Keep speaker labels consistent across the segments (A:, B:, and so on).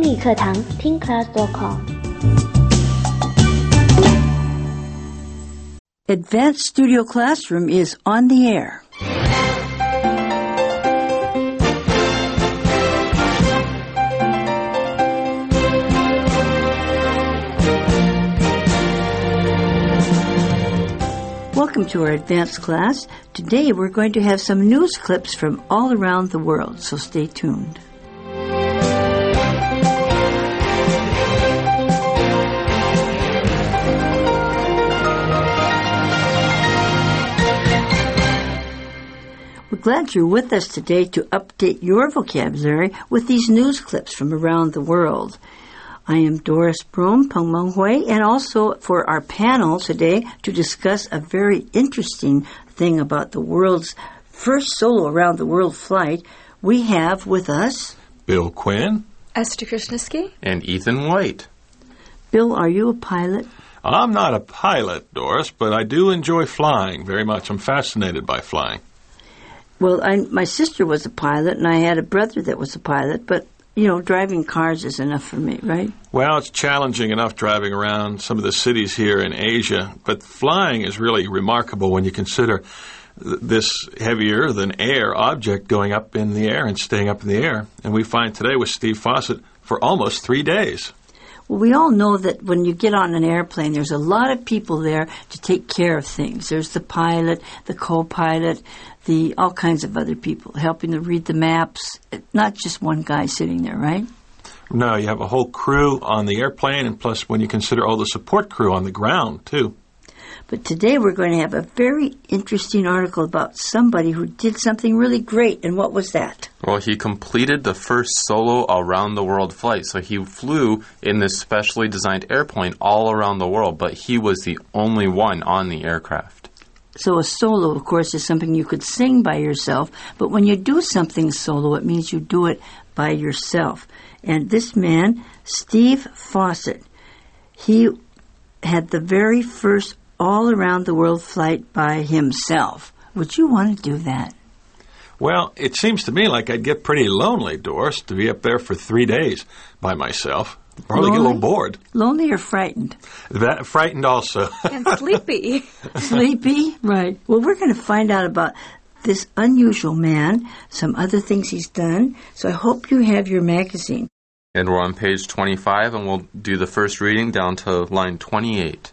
A: 英语课堂听 class.com。
B: Advanced Studio Classroom is on the air. Welcome to our advanced class. Today we're going to have some news clips from all around the world, so stay tuned. We're glad you're with us today to update your vocabulary with these news clips from around the world. I am Doris Broom, Peng Meng Hui, and also for our panel today to discuss a very interesting thing about the world's first solo around the world flight, we have with us
C: Bill Quinn,
D: Esther Krishnisky,
C: and Ethan White.
B: Bill, are you a pilot?
C: I'm not a pilot, Doris, but I do enjoy flying very much. I'm fascinated by flying.
B: Well, my sister was a pilot, and I had a brother that was a pilot, but driving cars is enough for me, right?
C: Well, it's challenging enough driving around some of the cities here in Asia, but flying is really remarkable when you consider this heavier than air object going up in the air and staying up in the air. And we find today with Steve Fossett for almost 3 days.
B: Well, we all know that when you get on an airplane, there's a lot of people there to take care of things. There's the pilot, the co-pilot, all kinds of other people helping to read the maps. Not just one guy sitting there, right?
C: No, you have a whole crew on the airplane, and plus when you consider all the support crew on the ground, too.
B: But today we're going to have a very interesting article about somebody who did something really great. And what was that?
E: Well, he completed the first solo around-the-world flight. So he flew in this specially designed airplane all around the world, but he was the only one on the aircraft.
B: So a solo, of course, is something you could sing by yourself. But when you do something solo, it means you do it by yourself. And this man, Steve Fossett, he had the very first all-around-the-world flight by himself. Would you want to do that?
C: Well, it seems to me like I'd get pretty lonely, Doris, to be up there for 3 days by myself. Probably get a little bored.
B: Lonely or frightened?
C: That frightened also.
D: And sleepy.
B: Sleepy? Right. Well, we're going to find out about this unusual man, some other things he's done. So I hope you have your magazine.
E: And we're on page 25, and we'll do the first reading down to line 28.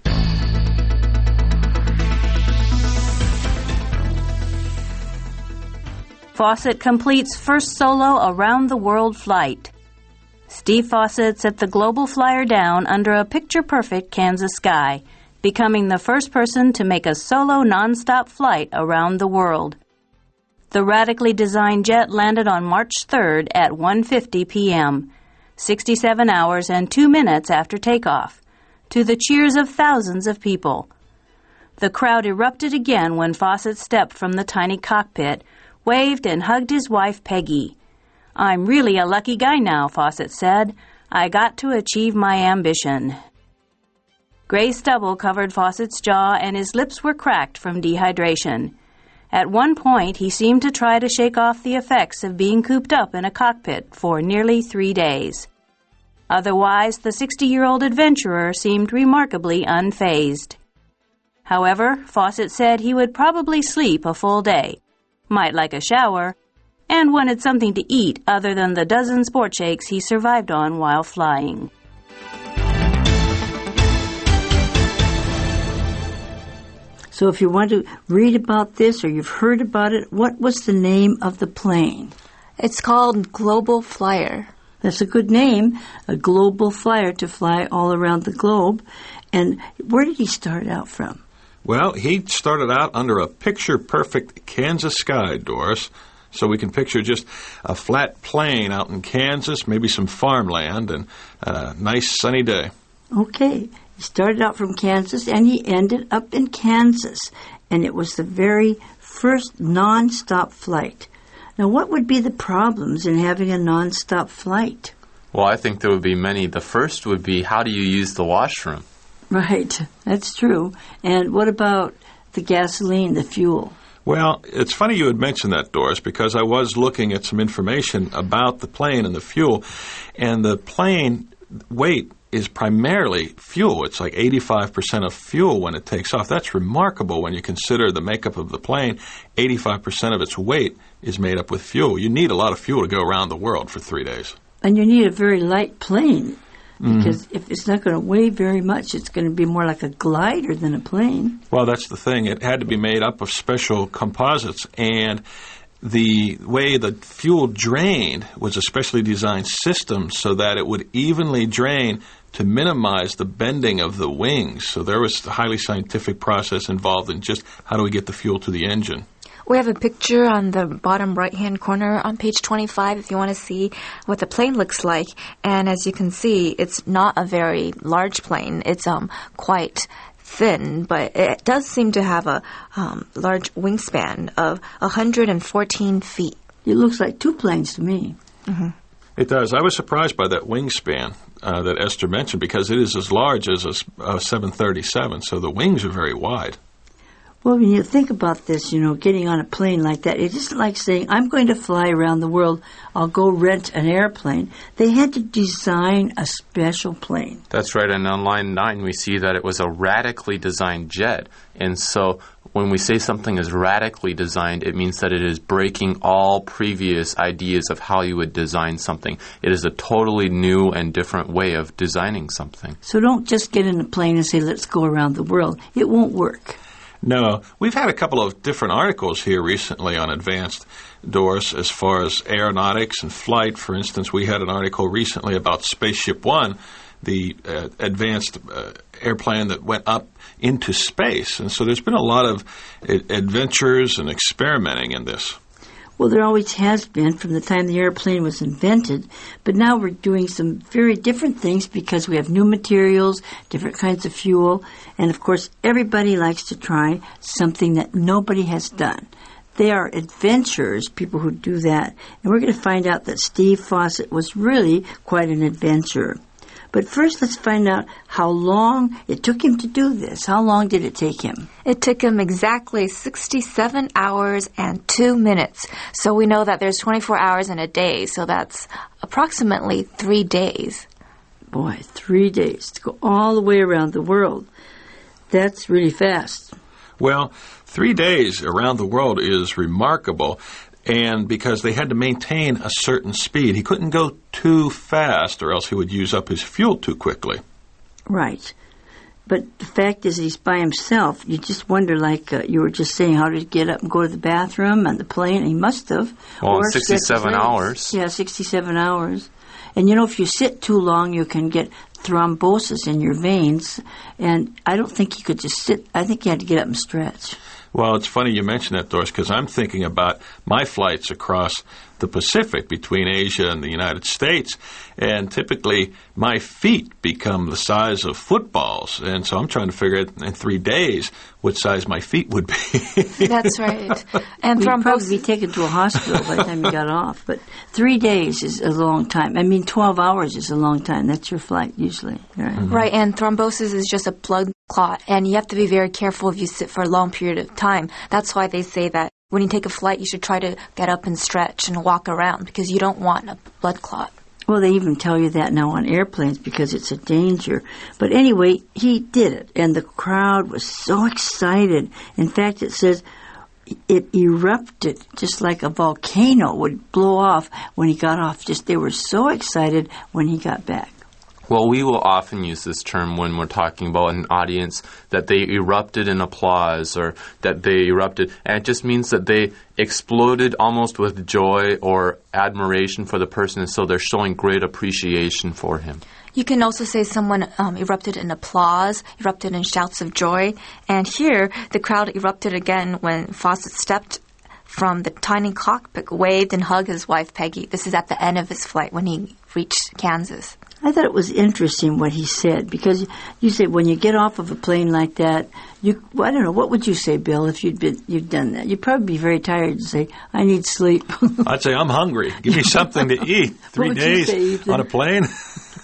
F: Fossett completes first solo around-the-world flight. Steve Fossett set the global flyer down under a picture-perfect Kansas sky, becoming the first person to make a solo nonstop flight around the world. The radically designed jet landed on March 3rd at 1:50 p.m., 67 hours and 2 minutes after takeoff, to the cheers of thousands of people. The crowd erupted again when Fossett stepped from the tiny cockpit, waved and hugged his wife, Peggy. "I'm really a lucky guy now," Fossett said. "I got to achieve my ambition." Gray stubble covered Fossett's jaw, and his lips were cracked from dehydration. At one point, he seemed to try to shake off the effects of being cooped up in a cockpit for nearly 3 days. Otherwise, the 60-year-old adventurer seemed remarkably unfazed. However, Fossett said he would probably sleep a full day, might like a shower, and wanted something to eat other than the dozen sport shakes he survived on while flying.
B: So if you want to read about this or you've heard about it, what was the name of the plane?
D: It's called Global Flyer.
B: That's a good name, a global flyer to fly all around the globe. And where did he start out from?
C: Well, he started out under a picture-perfect Kansas sky, Doris. So we can picture just a flat plain out in Kansas, maybe some farmland, and a nice sunny day.
B: Okay. He started out from Kansas, and he ended up in Kansas. And it was the very first non-stop flight. Now, what would be the problems in having a non-stop flight?
E: Well, I think there would be many. The first would be, how do you use the washroom?
B: Right. That's true. And what about the gasoline, the fuel?
C: Well, it's funny you had mentioned that, Doris, because I was looking at some information about the plane and the fuel, and the plane weight is primarily fuel. It's like 85% of fuel when it takes off. That's remarkable when you consider the makeup of the plane. 85% of its weight is made up with fuel. You need a lot of fuel to go around the world for 3 days.
B: And you need a very light plane, because if it's not going to weigh very much, it's going to be more like a glider than a plane.
C: Well, that's the thing. It had to be made up of special composites, and the way the fuel drained was a specially designed system so that it would evenly drain to minimize the bending of the wings. So there was a highly scientific process involved in just how do we get the fuel to the engine.
D: We have a picture on the bottom right-hand corner on page 25 if you want to see what the plane looks like. And as you can see, it's not a very large plane. It's quite thin, but it does seem to have a large wingspan of 114 feet.
B: It looks like two planes to me.
D: Mm-hmm.
C: It does. I was surprised by that wingspan that Esther mentioned because it is as large as a 737, so the wings are very wide.
B: Well, when you think about this, getting on a plane like that, it isn't like saying, I'm going to fly around the world, I'll go rent an airplane. They had to design a special plane.
E: That's right, and on line 9 we see that it was a radically designed jet. And so when we say something is radically designed, it means that it is breaking all previous ideas of how you would design something. It is a totally new and different way of designing something.
B: So don't just get in a plane and say, let's go around the world. It won't work.
C: No. We've had a couple of different articles here recently on Advanced, Doris, as far as aeronautics and flight. For instance, we had an article recently about Spaceship One, the advanced airplane that went up into space. And so there's been a lot of adventures and experimenting in this.
B: Well, there always has been from the time the airplane was invented, but now we're doing some very different things because we have new materials, different kinds of fuel, and of course everybody likes to try something that nobody has done. They are adventurers, people who do that, and we're going to find out that Steve Fossett was really quite an adventurer. But first, let's find out how long it took him to do this. How long did it take him?
D: It took him exactly 67 hours and 2 minutes. So we know that there's 24 hours in a day, so that's approximately 3 days.
B: Boy, 3 days to go all the way around the world. That's really fast.
C: Well, 3 days around the world is remarkable. And because they had to maintain a certain speed. He couldn't go too fast or else he would use up his fuel too quickly.
B: Right. But the fact is he's by himself. You just wonder, like you were just saying, how did he get up and go to the bathroom on the plane? He must have.
E: Well,
B: or
E: 67 hours.
B: Yeah, 67 hours. And, if you sit too long, you can get thrombosis in your veins. And I don't think you could just sit. I think you had to get up and stretch.
C: Well, it's funny you mention that, Doris, because I'm thinking about my flights across the Pacific between Asia and the United States, and typically my feet become the size of footballs, and so I'm trying to figure out in 3 days what size my feet would be.
D: That's right. And
B: You'd
D: thrombosis.
B: probably be taken to a hospital by the time you got off, but 3 days is a long time. 12 hours is a long time. That's your flight usually. Right?
C: Mm-hmm.
D: Right, and thrombosis is just a blood clot, and you have to be very careful if you sit for a long period of time. That's why they say that when you take a flight, you should try to get up and stretch and walk around because you don't want a blood clot.
B: Well, they even tell you that now on airplanes because it's a danger. But anyway, he did it, and the crowd was so excited. In fact, it says it erupted just like a volcano would blow off when he got off. They were so excited when he got back.
E: Well, we will often use this term when we're talking about an audience, that they erupted in applause or that they erupted. And it just means that they exploded almost with joy or admiration for the person, and so they're showing great appreciation for him.
D: You can also say someone erupted in applause, erupted in shouts of joy. And here, the crowd erupted again when Fossett stepped from the tiny cockpit, waved and hugged his wife, Peggy. This is at the end of his flight when he reached Kansas.
B: I thought it was interesting what he said, because you say when you get off of a plane like that, I don't know, what would you say, Bill, if you'd done that? You'd probably be very tired and say, I need sleep.
C: I'd say, I'm hungry. Give me something to eat. 3 days on a plane.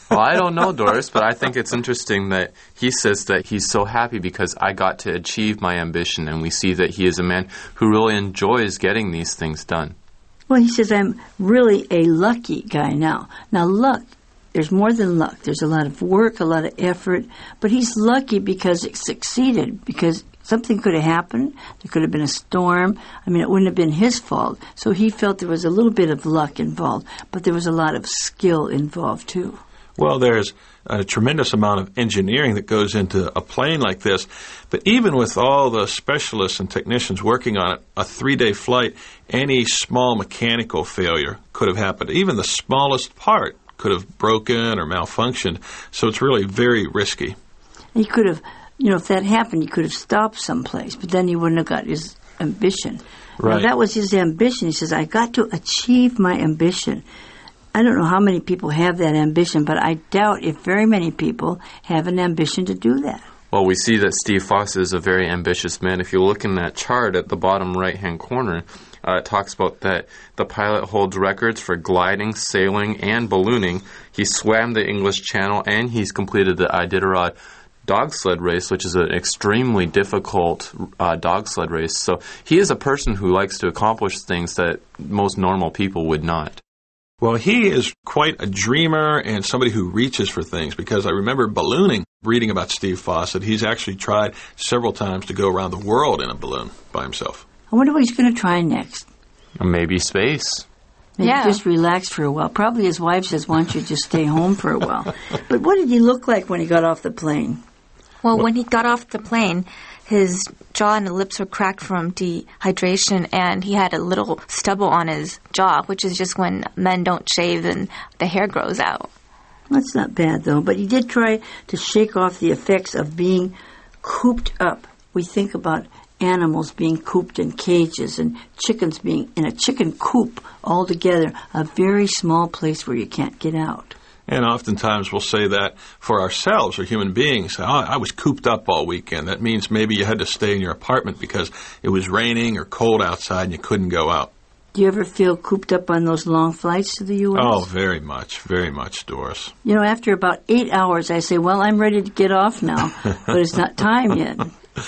E: Well, I don't know, Doris, but I think it's interesting that he says that he's so happy because I got to achieve my ambition, and we see that he is a man who really enjoys getting these things done.
B: Well, he says, I'm really a lucky guy now. Now, luck, there's more than luck. There's a lot of work, a lot of effort, but he's lucky because it succeeded, because something could have happened. There could have been a storm. I mean, it wouldn't have been his fault. So he felt there was a little bit of luck involved, but there was a lot of skill involved, too.
C: Well, there's a tremendous amount of engineering that goes into a plane like this. But even with all the specialists and technicians working on it, a 3-day flight, any small mechanical failure could have happened. Even the smallest part could have broken or malfunctioned. So it's really very risky.
B: He could have, if that happened, he could have stopped someplace, but then he wouldn't have got his ambition.
C: Right.
B: Now, that was his ambition. He says, I got to achieve my ambition. I don't know how many people have that ambition, but I doubt if very many people have an ambition to do that.
E: Well, we see that Steve Fossett is a very ambitious man. If you look in that chart at the bottom right-hand corner, it talks about that the pilot holds records for gliding, sailing, and ballooning. He swam the English Channel, and he's completed the Iditarod dog sled race, which is an extremely difficult dog sled race. So he is a person who likes to accomplish things that most normal people would not.
C: Well, he is quite a dreamer and somebody who reaches for things, because I remember ballooning, reading about Steve Fossett. He's actually tried several times to go around the world in a balloon by himself.
B: I wonder what he's going to try next.
E: Maybe space.
B: Maybe just relax for a while. Probably his wife says, why don't you just stay home for a while? But what did he look like when he got off the plane?
D: Well, when he got off the plane, his jaw and the lips were cracked from dehydration, and he had a little stubble on his jaw, which is just when men don't shave and the hair grows out.
B: That's not bad, though. But he did try to shake off the effects of being cooped up. We think about animals being cooped in cages and chickens being in a chicken coop all together, a very small place where you can't get out.
C: And oftentimes we'll say that for ourselves or human beings. I was cooped up all weekend. That means maybe you had to stay in your apartment because it was raining or cold outside and you couldn't go out.
B: Do you ever feel cooped up on those long flights to the U.S.?
C: Oh, very much, Doris.
B: After about 8 hours, I say, well, I'm ready to get off now, but it's not time yet.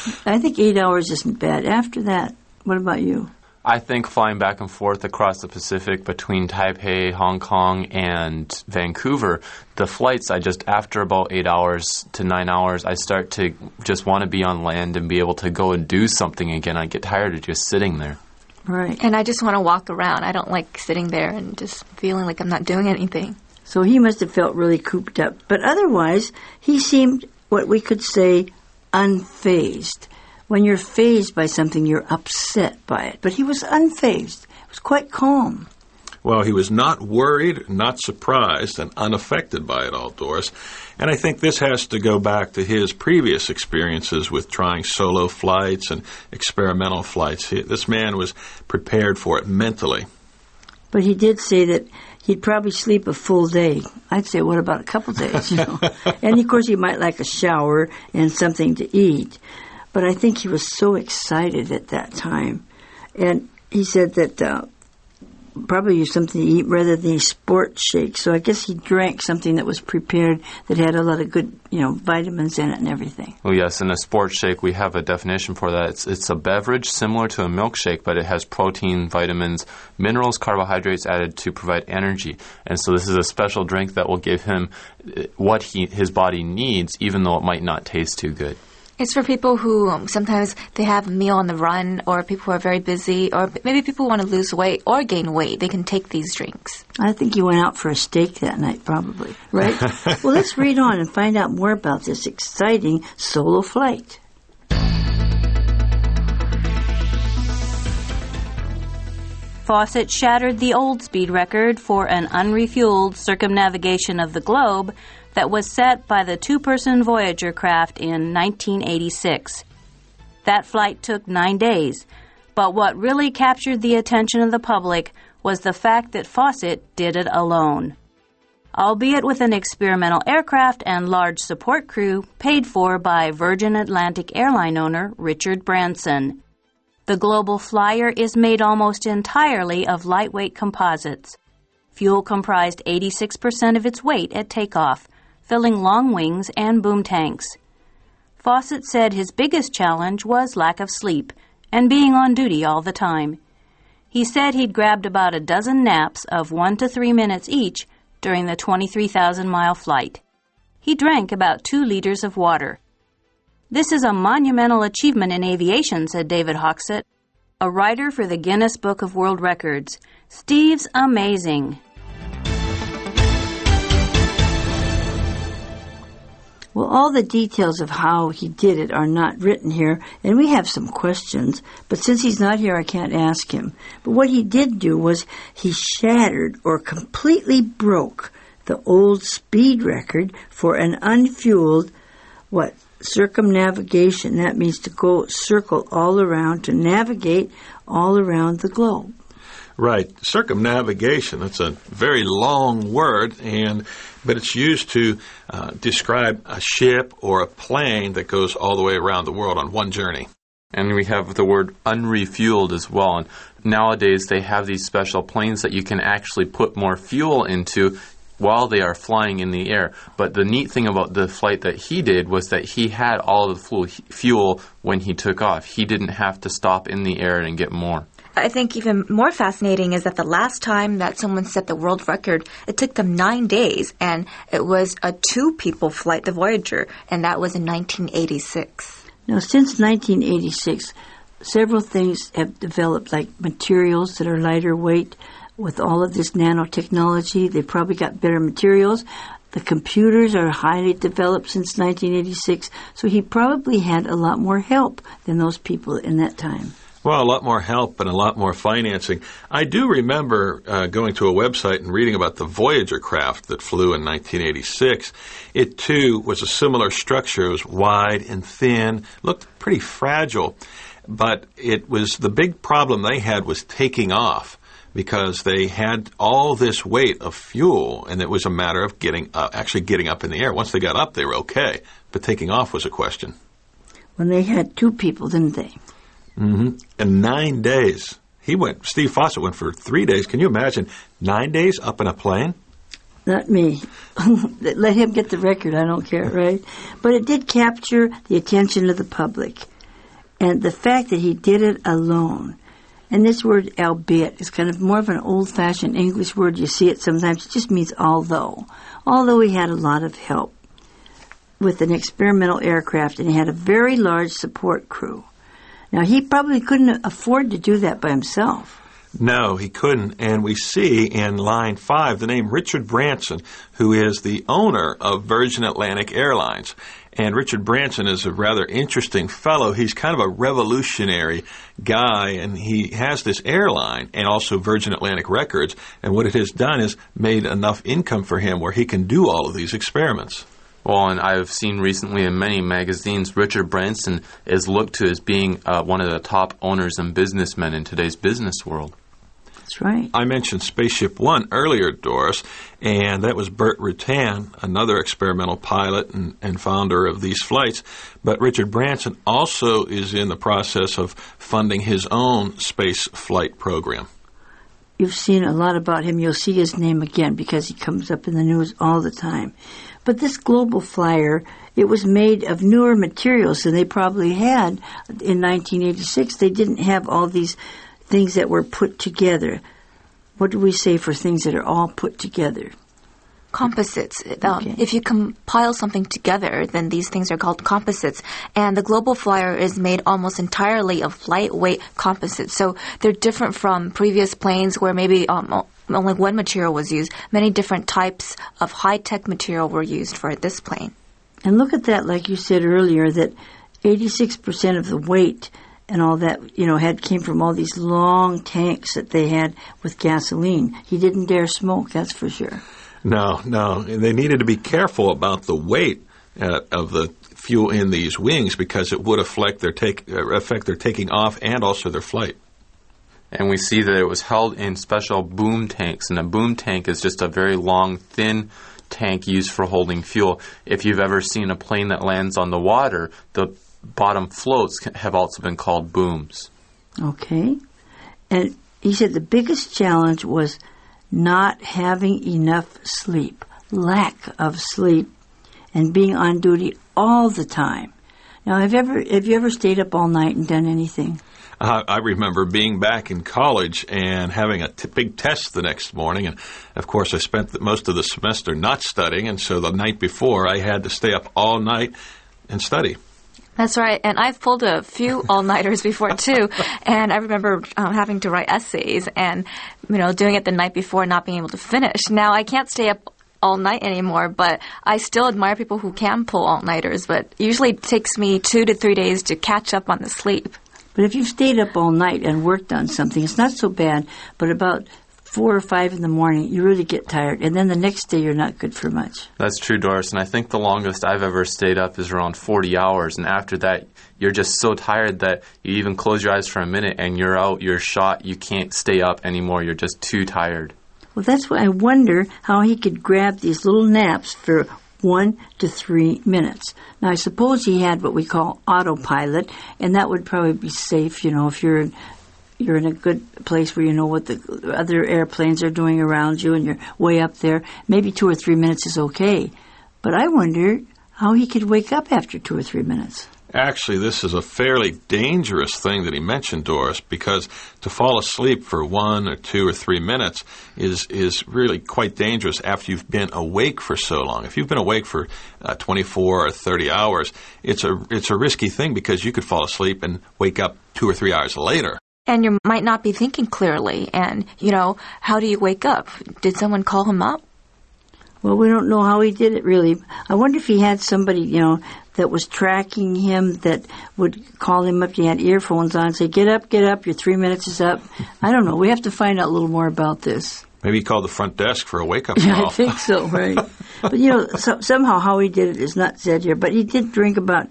B: I think 8 hours isn't bad. After that, what about you?
E: I think flying back and forth across the Pacific between Taipei, Hong Kong, and Vancouver, the flights, after about 8 hours to 9 hours, I start to just want to be on land and be able to go and do something again. I get tired of just sitting there.
B: Right.
D: And I just want to walk around. I don't like sitting there and just feeling like I'm not doing anything.
B: So he must have felt really cooped up. But otherwise, he seemed what we could say unfazed. When you're fazed by something, you're upset by it. But he was unfazed. He was quite calm.
C: Well, he was not worried, not surprised, and unaffected by it all, Doris. And I think this has to go back to his previous experiences with trying solo flights and experimental flights. This man was prepared for it mentally.
B: But he did say that he'd probably sleep a full day. I'd say, what about a couple days, And, of course, he might like a shower and something to eat. But I think he was so excited at that time. And he said that probably something to eat rather than a sport shake. So I guess he drank something that was prepared that had a lot of good, vitamins in it and everything.
E: Well, yes, in a sports shake, we have a definition for that. It's a beverage similar to a milkshake, but it has protein, vitamins, minerals, carbohydrates added to provide energy. And so this is a special drink that will give him what his body needs, even though it might not taste too good.
D: It's for people who sometimes they have a meal on the run, or people who are very busy, or maybe people want to lose weight or gain weight. They can take these drinks.
B: I think you went out for a steak that night, probably, right? Well, let's read on and find out more about this exciting solo flight.
F: Fossett shattered the old speed record for an unrefueled circumnavigation of the globe that was set by the two-person Voyager craft in 1986. That flight took 9 days, but what really captured the attention of the public was the fact that Fossett did it alone. Albeit with an experimental aircraft and large support crew paid for by Virgin Atlantic airline owner Richard Branson. The Global Flyer is made almost entirely of lightweight composites. Fuel comprised 86% of its weight at takeoff, filling long wings and boom tanks. Fawcett said his biggest challenge was lack of sleep and being on duty all the time. He said he'd grabbed about a dozen naps of 1 to 3 minutes each during the 23,000-mile flight. He drank about 2 liters of water. This is a monumental achievement in aviation, said David Hoxett, a writer for the Guinness Book of World Records. Steve's amazing.
B: Well, all the details of how he did it are not written here, and we have some questions, but since he's not here, I can't ask him. But what he did do was he shattered or completely broke the old speed record for an unfueled, circumnavigation. That means to go circle all around, to navigate all around the globe.
C: Right. Circumnavigation, that's a very long word, but it's used to describe a ship or a plane that goes all the way around the world on one journey.
E: And we have the word unrefueled as well. And nowadays they have these special planes that you can actually put more fuel into while they are flying in the air. But the neat thing about the flight that he did was that he had all of the fuel when he took off. He didn't have to stop in the air and get more.
D: I think even more fascinating is that the last time that someone set the world record, it took them 9 days, and it was a 2-people flight, the Voyager, and that was in 1986.
B: Now, since 1986, several things have developed, like materials that are lighter weight. With all of this nanotechnology, they've probably got better materials. The computers are highly developed since 1986, so he probably had a lot more help than those people in that time.
C: Well, a lot more help and a lot more financing. I do remember going to a website and reading about the Voyager craft that flew in 1986. It, too, was a similar structure. It was wide and thin, looked pretty fragile. But it was the big problem they had was taking off, because they had all this weight of fuel, and it was a matter of actually getting up in the air. Once they got up, they were okay, but taking off was a question.
B: When they had 2 people, didn't they?
C: Mm-hmm. And 9 days. Steve Fawcett went for 3 days. Can you imagine 9 days up in a plane?
B: Not me. Let him get the record. I don't care, right? But it did capture the attention of the public. And the fact that he did it alone. And this word, albeit, is kind of more of an old-fashioned English word. You see it sometimes. It just means although. Although he had a lot of help with an experimental aircraft, and he had a very large support crew. Now, he probably couldn't afford to do that by himself.
C: No, he couldn't. And we see in line 5 the name Richard Branson, who is the owner of Virgin Atlantic Airlines. And Richard Branson is a rather interesting fellow. He's kind of a revolutionary guy, and he has this airline and also Virgin Atlantic Records. And what it has done is made enough income for him where he can do all of these experiments.
E: Well, and I've seen recently in many magazines, Richard Branson is looked to as being one of the top owners and businessmen in today's business world.
B: That's right.
C: I mentioned Spaceship One earlier, Doris, and that was Burt Rutan, another experimental pilot and founder of these flights. But Richard Branson also is in the process of funding his own space flight program.
B: You've seen a lot about him. You'll see his name again because he comes up in the news all the time. But this Global Flyer, it was made of newer materials than they probably had in 1986. They didn't have all these things that were put together. What do we say for things that are all put together?
D: Composites.
B: Okay.
D: If you compile something together, then these things are called composites. And the Global Flyer is made almost entirely of lightweight composites. So they're different from previous planes where maybe only one material was used. Many different types of high-tech material were used for this plane.
B: And look at that, like you said earlier, that 86% of the weight and all that, came from all these long tanks that they had with gasoline. He didn't dare smoke, that's for sure.
C: No. They needed to be careful about the weight of the fuel in these wings because it would affect their taking off and also their flight.
E: And we see that it was held in special boom tanks. And a boom tank is just a very long, thin tank used for holding fuel. If you've ever seen a plane that lands on the water, the bottom floats have also been called booms.
B: Okay. And he said the biggest challenge was not having enough sleep, lack of sleep, and being on duty all the time. Now, have you ever stayed up all night and done anything?
C: I remember being back in college and having a big test the next morning. And, of course, I spent most of the semester not studying. And so the night before, I had to stay up all night and study.
D: That's right. And I've pulled a few all-nighters before, too. And I remember having to write essays and, doing it the night before, not being able to finish. Now, I can't stay up all night anymore, but I still admire people who can pull all-nighters. But usually it takes me 2 to 3 days to catch up on the sleep.
B: But if you've stayed up all night and worked on something, it's not so bad. But about 4 or 5 in the morning, you really get tired. And then the next day, you're not good for much.
E: That's true, Doris. And I think the longest I've ever stayed up is around 40 hours. And after that, you're just so tired that you even close your eyes for a minute and you're out, you're shot. You can't stay up anymore. You're just too tired.
B: Well, that's why I wonder how he could grab these little naps for 1 to 3 minutes. Now, I suppose he had what we call autopilot, and that would probably be safe, if you're in a good place where you know what the other airplanes are doing around you and you're way up there. Maybe 2 or 3 minutes is okay. But I wonder how he could wake up after 2 or 3 minutes.
C: Actually, this is a fairly dangerous thing that he mentioned, Doris, because to fall asleep for 1 or 2 or 3 minutes is really quite dangerous after you've been awake for so long. If you've been awake for 24 or 30 hours, it's a risky thing because you could fall asleep and wake up 2 or 3 hours later.
D: And you might not be thinking clearly. And, how do you wake up? Did someone call him up?
B: Well, we don't know how he did it, really. I wonder if he had somebody, that was tracking him that would call him up. He had earphones on and say, get up, your 3 minutes is up. I don't know. We have to find out a little more about this.
C: Maybe he called the front desk for a wake-up call.
B: Yeah, I think so, right. But, somehow how he did it is not said here. But he did drink about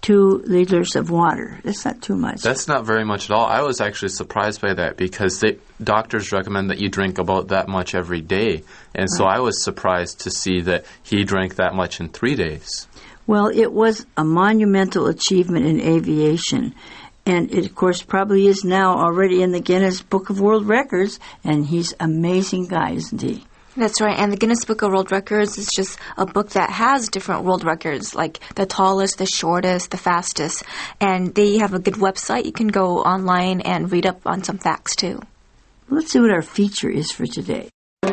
B: 2 liters of water. That's not too much.
E: That's not very much at all. I was actually surprised by that because doctors recommend that you drink about that much every day. And so I was surprised to see that he drank that much in 3 days.
B: Well, it was a monumental achievement in aviation. And it, of course, probably is now already in the Guinness Book of World Records. And he's an amazing guy, isn't he?
D: That's right. And the Guinness Book of World Records is just a book that has different world records, like the tallest, the shortest, the fastest. And they have a good website. You can go online and read up on some facts, too.
B: Let's see what our feature is for today.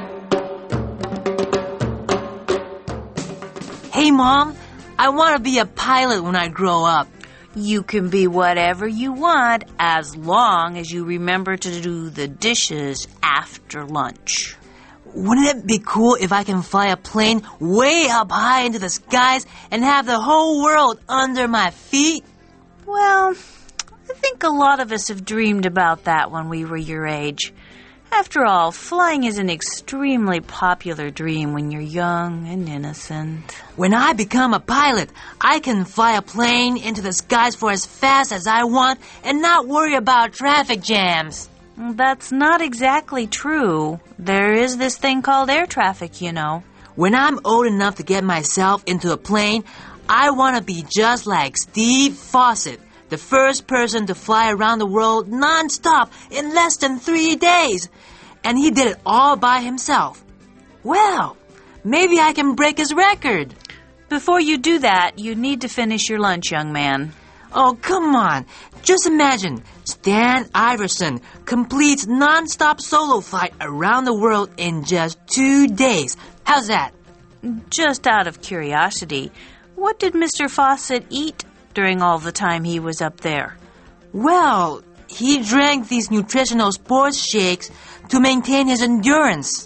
G: Hey, Mom, I want to be a pilot when I grow up.
H: You can be whatever you want as long as you remember to do the dishes after lunch.
G: Wouldn't it be cool if I can fly a plane way up high into the skies and have the whole world under my feet?
H: Well, I think a lot of us have dreamed about that when we were your age. After all, flying is an extremely popular dream when you're young and innocent.
G: When I become a pilot, I can fly a plane into the skies for as fast as I want and not worry about traffic jams.
H: That's not exactly true. There is this thing called air traffic,
G: When I'm old enough to get myself into a plane, I want to be just like Steve Fawcett, the first person to fly around the world non-stop in less than 3 days. And he did it all by himself. Well, maybe I can break his record.
H: Before you do that, you need to finish your lunch, young man.
G: Oh, come on. Just imagine Stan Iverson completes non-stop solo flight around the world in just 2 days. How's that?
H: Just out of curiosity, what did Mr. Fawcett eat during all the time he was up there?
G: Well, he drank these nutritional sports shakes to maintain his endurance.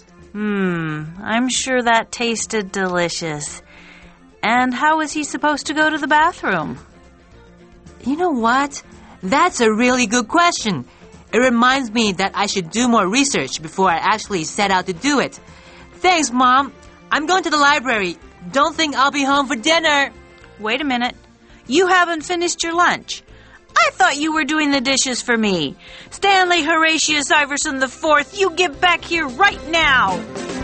H: I'm sure that tasted delicious. And how was he supposed to go to the bathroom?
G: You know what? That's a really good question. It reminds me that I should do more research before I actually set out to do it. Thanks, Mom. I'm going to the library. Don't think I'll be home for dinner.
H: Wait a minute. You haven't finished your lunch. I thought you were doing the dishes for me. Stanley Horatius Iverson IV, you get back here right now.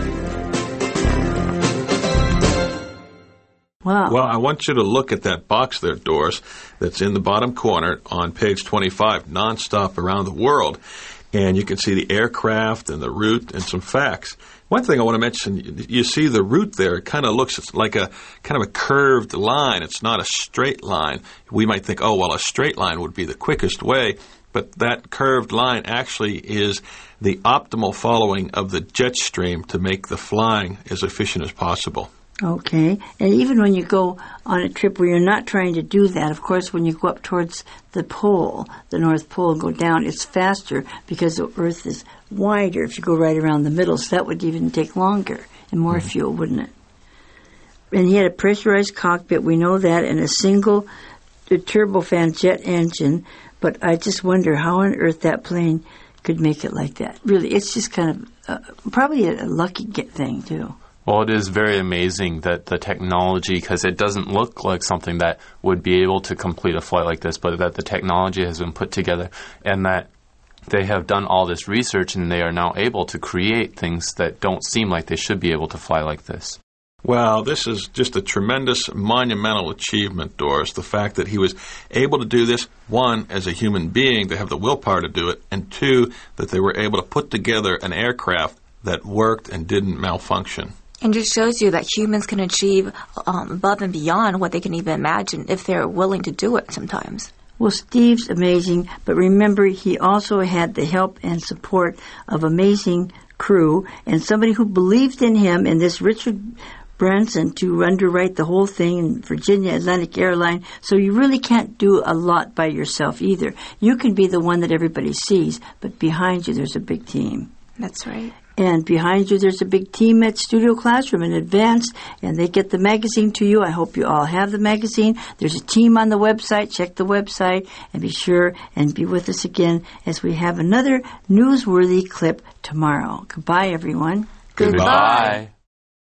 B: Wow.
C: Well, I want you to look at that box there, Doris, that's in the bottom corner on page 25, nonstop around the world. and you can see the aircraft and the route and some facts. One thing I want to mention, you see the route there, it kind of looks like a kind of a curved line. It's not a straight line. We might think, oh, well, a straight line would be the quickest way, but that curved line actually is the optimal following of the jet stream to make the flying as efficient as possible.
B: Okay. And even when you go on a trip where you're not trying to do that, of course, when you go up towards the pole, the North Pole, and go down, it's faster because the Earth is wider if you go right around the middle. So that would even take longer and more fuel, wouldn't it? And he had a pressurized cockpit, we know that, and a single turbofan jet engine. But I just wonder how on earth that plane could make it like that. Really, it's just kind of probably a lucky thing, too.
E: Well, it is very amazing that the technology, because it doesn't look like something that would be able to complete a flight like this, but that the technology has been put together and that they have done all this research and they are now able to create things that don't seem like they should be able to fly like this.
C: Well, this is just a tremendous, monumental achievement, Doris. The fact that he was able to do this, one, as a human being, to have the willpower to do it, and two, that they were able to put together an aircraft that worked and didn't malfunction.
D: And just shows you that humans can achieve above and beyond what they can even imagine if they're willing to do it sometimes.
B: Well, Steve's amazing, but remember, he also had the help and support of amazing crew and somebody who believed in him, and this Richard Branson, to underwrite the whole thing in Virginia Atlantic Airline. So you really can't do a lot by yourself either. You can be the one that everybody sees, but behind you there's a big team.
D: That's right.
B: And behind you, there's a big team at Studio Classroom in advance, and they get the magazine to you. I hope you all have the magazine. There's a team on the website. Check the website, and be sure and be with us again as we have another newsworthy clip tomorrow. Goodbye, everyone.
E: Goodbye.